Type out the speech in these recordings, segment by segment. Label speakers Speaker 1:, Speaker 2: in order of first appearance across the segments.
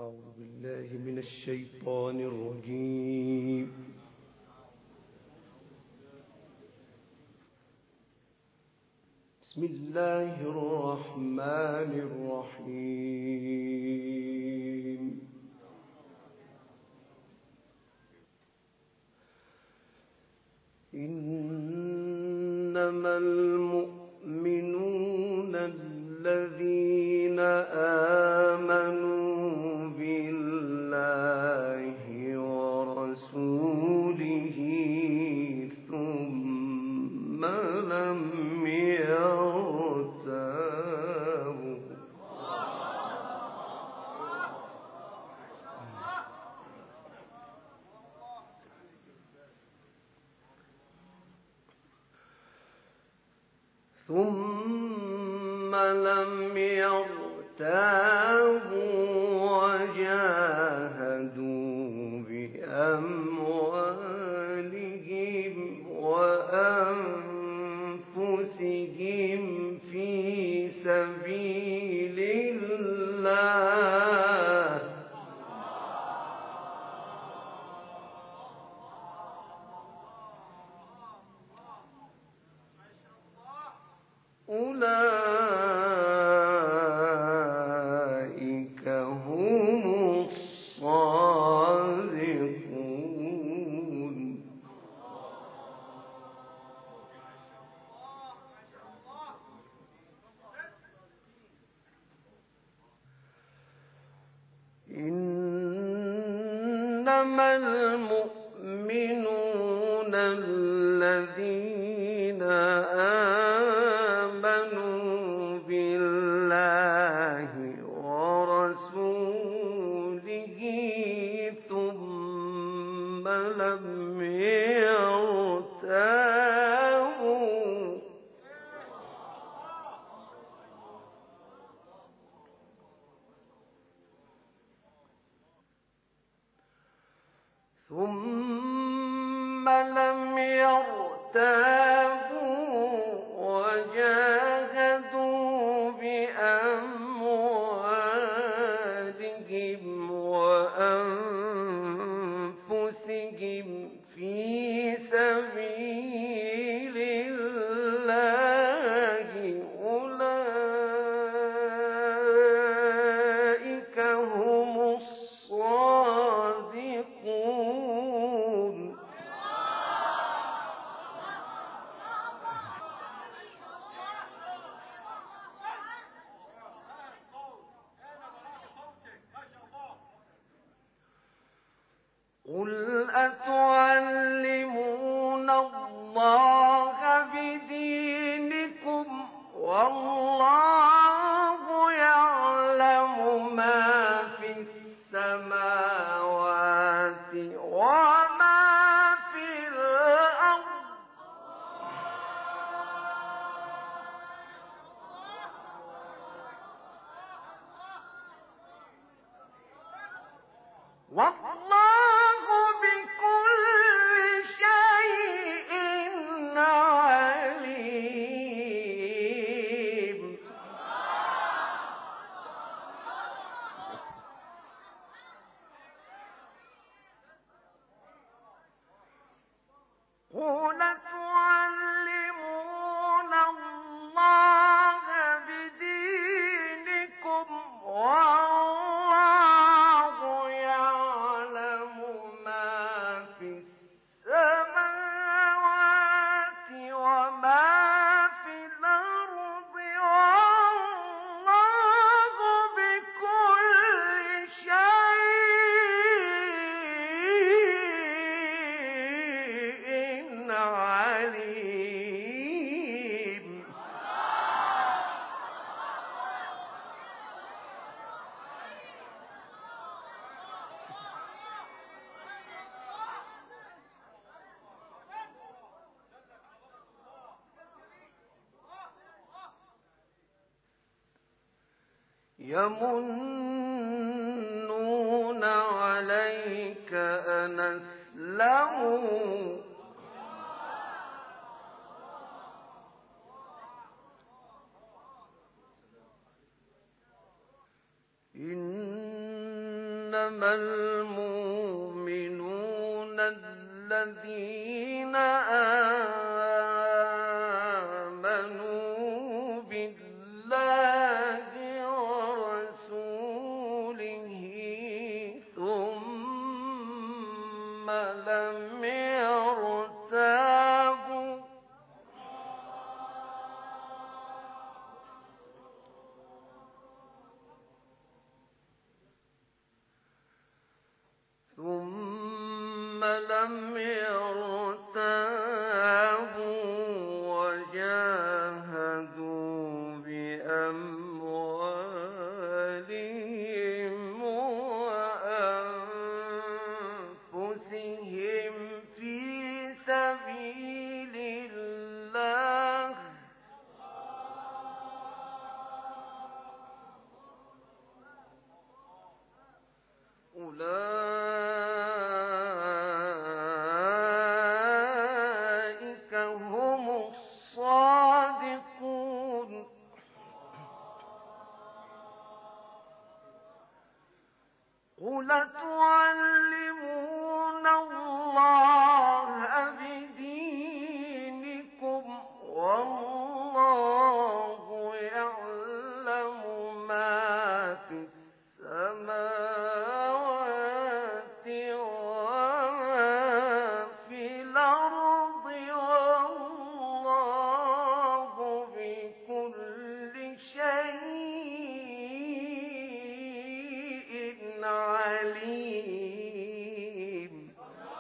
Speaker 1: أعوذ بالله من الشيطان الرجيم. بسم الله الرحمن الرحيم. إنما المؤمنون الذين آمنوا بالله ورسوله ثم لم يرتابوا وجاهدوا بأموالهم وأنفسهم في سبيل الله أولئك هم الصادقون. إنما المؤمنون الذين آمنوا بالله ورسوله ثم لم يرتابوا وجاهدوا بأموالهم وأنفسهم في سبيل الله أولئك هم الصادقون. قل أتعلمون الله بدينكم والله يعلم ما في السماوات وما في الأرض والله بكل شيء عليم. قل تعلمون الله بدينكم والله يعلم ما في السماوات وما في الأرض والله بكل شيء عليم. يمنون عليك أن أسلموا إن إنما المؤمنون الذين آمنوا بالله ورسوله ثم لم يرتابوا وجاهدوا بأموالهم وأنفسهم في سبيل الله أولئك هم الصادقون قل تعلمون الله بدينكم والله يعلم ما في السماوات وما في الأرض والله بكل شيء عليم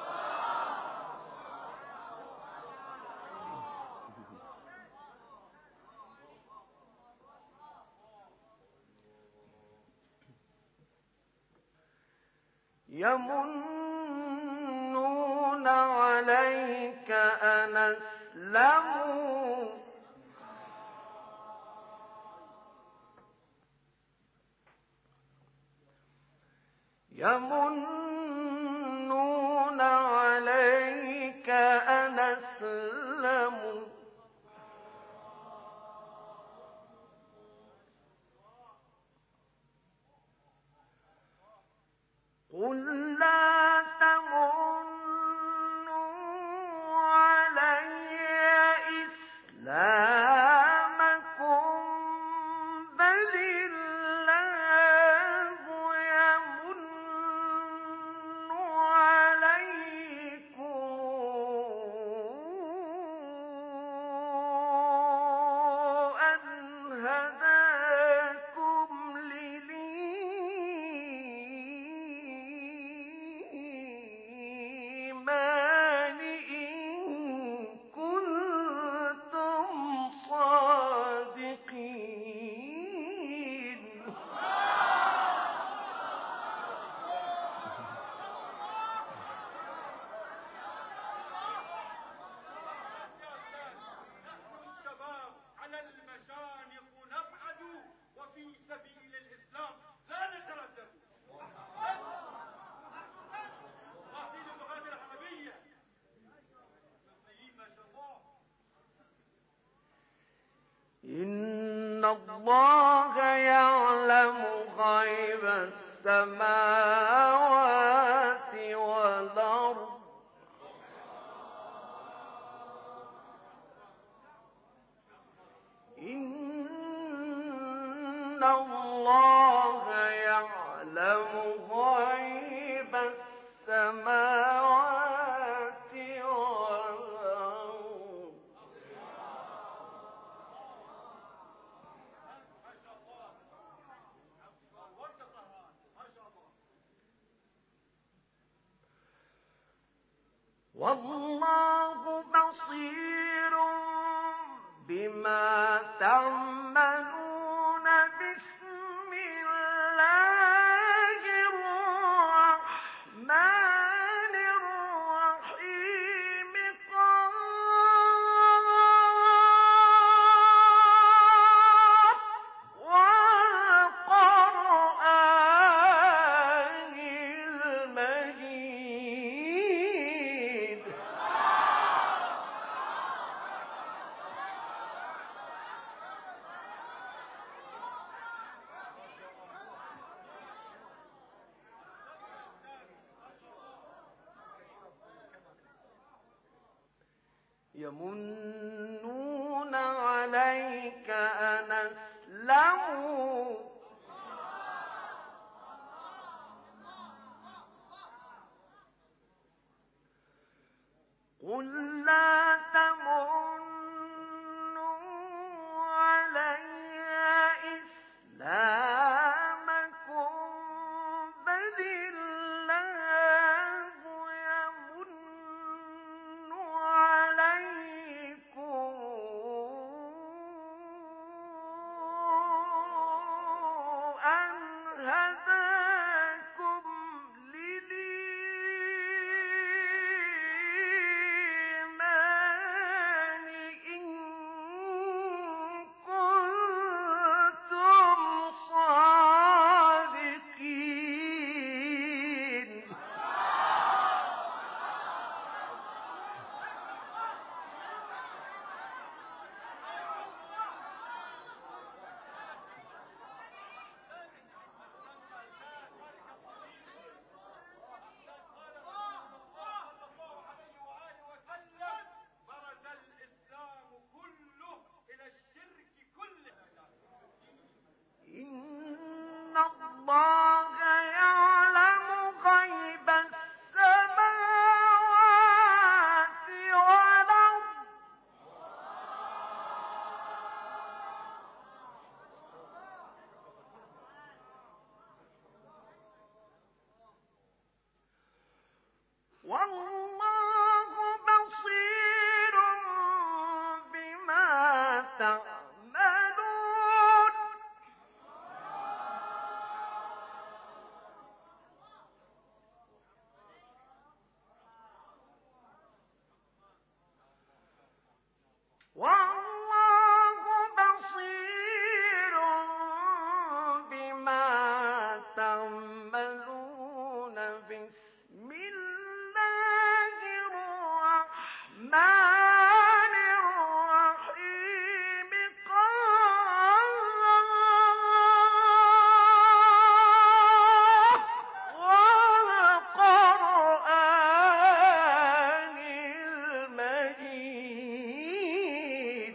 Speaker 1: يمنون عليك أن أسلموا يمنون عليك أن أسلموا قل لا تمنوا علي إسلامكم بل الله يمن عليكم أن هداكم للإيمان إن كنتم صادقين
Speaker 2: الشباب على المشانق نبعد وفي سبيل الإسلام لا نتردد. واحدين اللغات العربية ما شاء الله.
Speaker 1: إن الله يعلم غيب السماوات والأرض إن الله يعلم غيب السماوات والأرض والله بصير بما تعملون بسم الله الرحمن الرحيم قاف والقرآن المجيد يمنون عليك أن أسلموا قل لا تمنوا علي إسلامكم بل الله يمن عليكم أن هداكم للإيمان إن كنتم صادقين.
Speaker 2: برز الإسلام كله إلى الشرك كله.
Speaker 1: إن الله يعلم غيب السماوات والأرض والله بصير بما تعملون. والله بصير بما تعملون. بسم الله الرحمن الرحيم قاف والقرآن المجيد.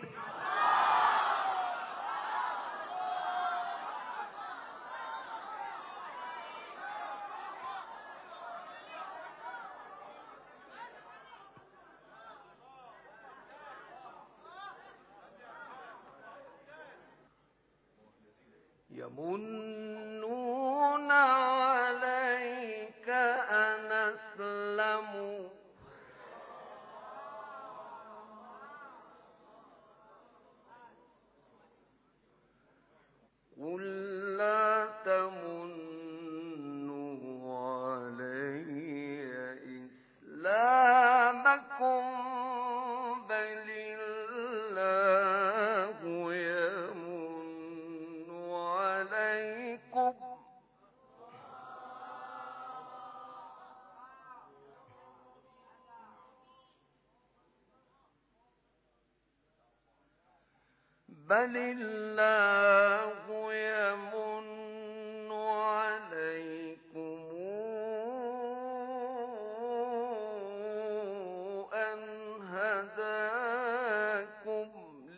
Speaker 1: يمنون عليك أن أسلموا قل لا تمنوا علي إسلامكم بل الله يمن عليكم بل الله يمن عليكم أن هداكم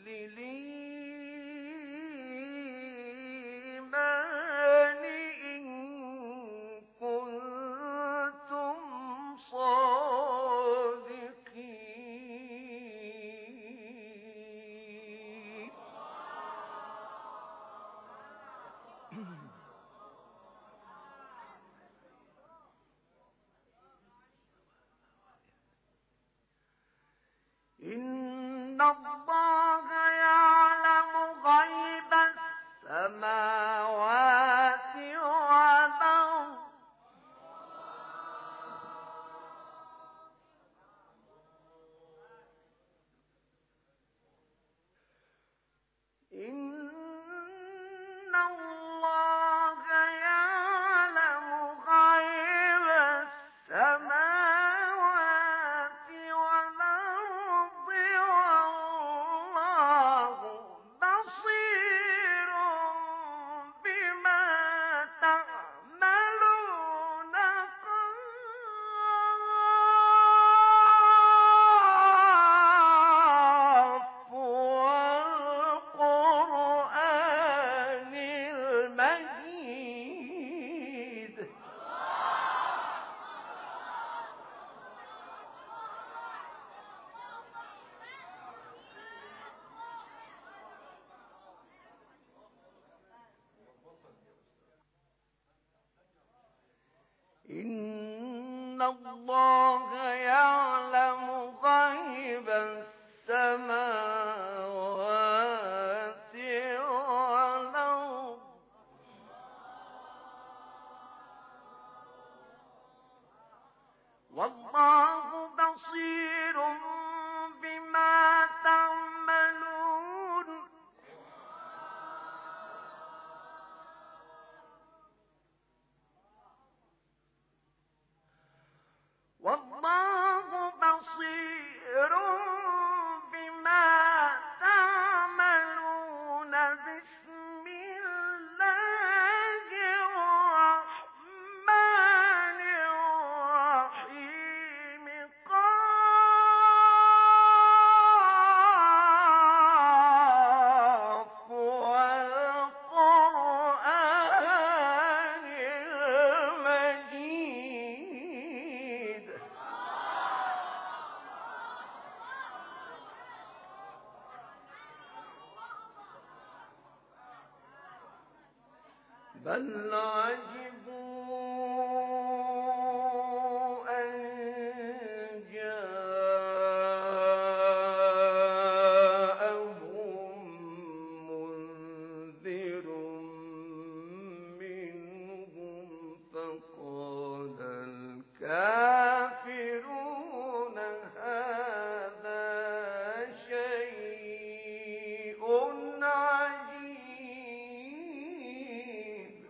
Speaker 1: للإيمان إن كنتم صادقين. إن الله يعلم غيب السماوات والأرض إن الله يعلم غيب السماوات والأرض والله إن الله يعلم غيب السماوات والأرض والله بصير بما تعملون والله بصير بما تعملون بسم الله الرحمن الرحيم قاف والقرآن المجيد بل عجبوا أن جاءهم منذر منهم فقال الكافرون هذا شيء عجيب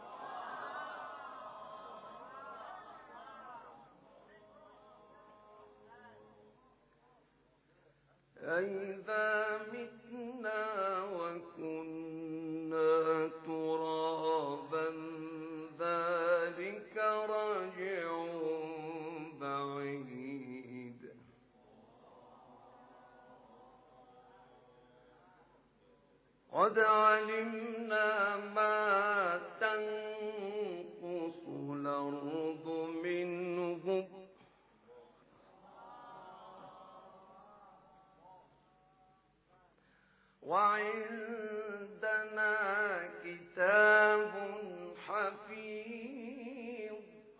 Speaker 1: أئذا متنا وكنا ترابا ذلك رجع بعيد قد علمنا ما تنقص الأرض منهم وعندنا كتاب حفيظ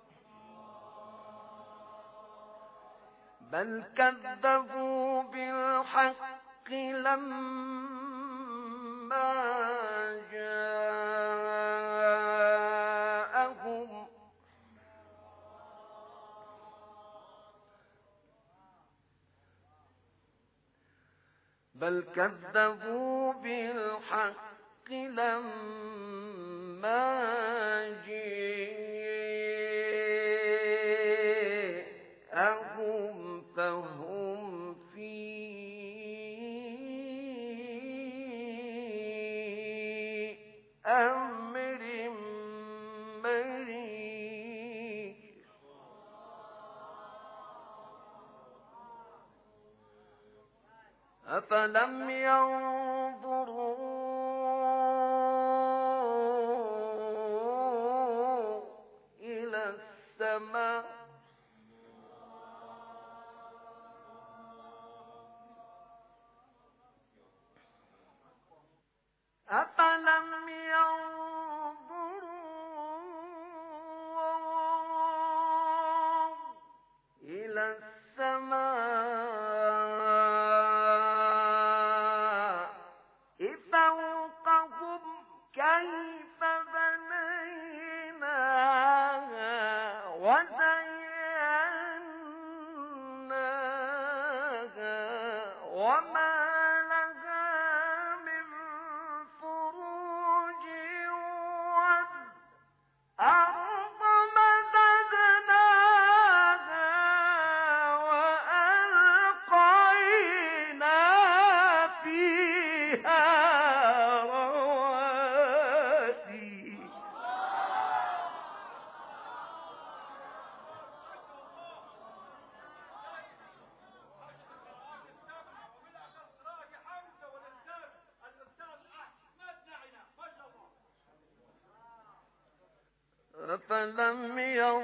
Speaker 1: بل كذبوا بالحق لما جاءهم بل كذبوا بالحق لما جاءهم فهم في أمر مريج أفلم ينظروا إلى السماء أفلم ينظروا إلى السماء فوقهم كيف بنيناها وزيناها وما لها من فروج والأرض مددناها وألقينا فيها رواسي أفلم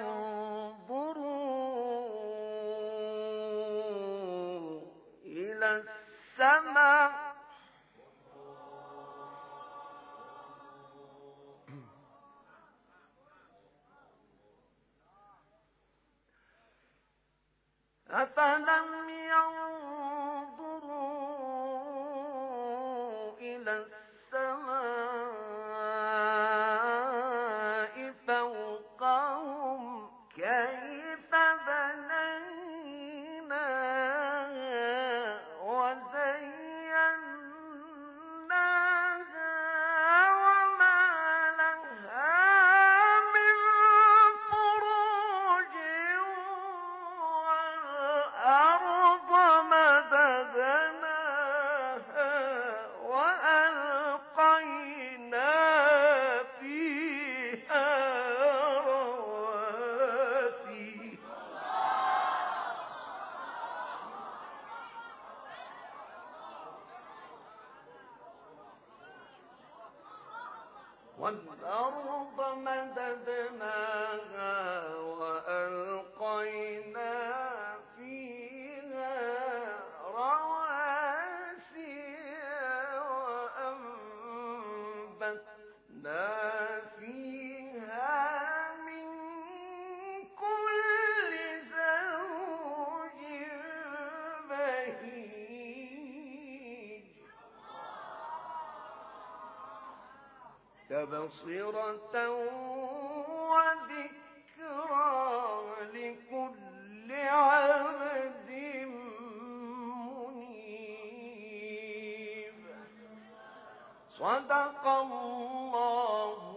Speaker 1: ينظروا إلى السماء أفلم ينظروا إلى السماء فوقهم كيف بنيناها وزيناها وما لها من فروج والأرض مددناها وألقينا فيها رواسي والأرض مددناها وألقينا فيها رواسي وأنبتنا فيها من كل زوج بهيج تبصرة وذكرى لكل عبد منيب صدق الله